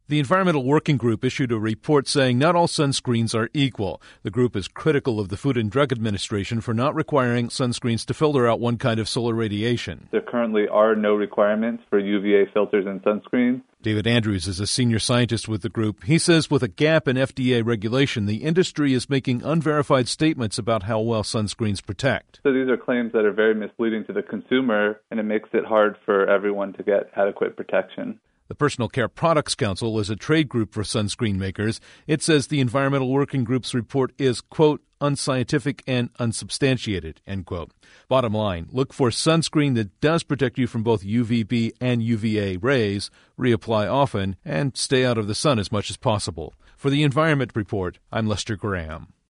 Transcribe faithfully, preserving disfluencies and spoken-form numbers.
The Environmental Working Group issued a report saying not all sunscreens are equal. The group is critical of the Food and Drug Administration for not requiring sunscreens to filter out one kind of solar radiation. There currently are no requirements for U V A filters in sunscreens. David Andrews is a senior scientist with the group. He says with a gap in F D A regulation, the industry is making unverified statements about how well sunscreens protect. So these are claims that are very misleading to the consumer, and it makes it hard for everyone to get adequate protection. The Personal Care Products Council is a trade group for sunscreen makers. It says the Environmental Working Group's report is, quote, unscientific and unsubstantiated, end quote. Bottom line, look for sunscreen that does protect you from both U V B and U V A rays, reapply often, and stay out of the sun as much as possible. For the Environment Report, I'm Lester Graham.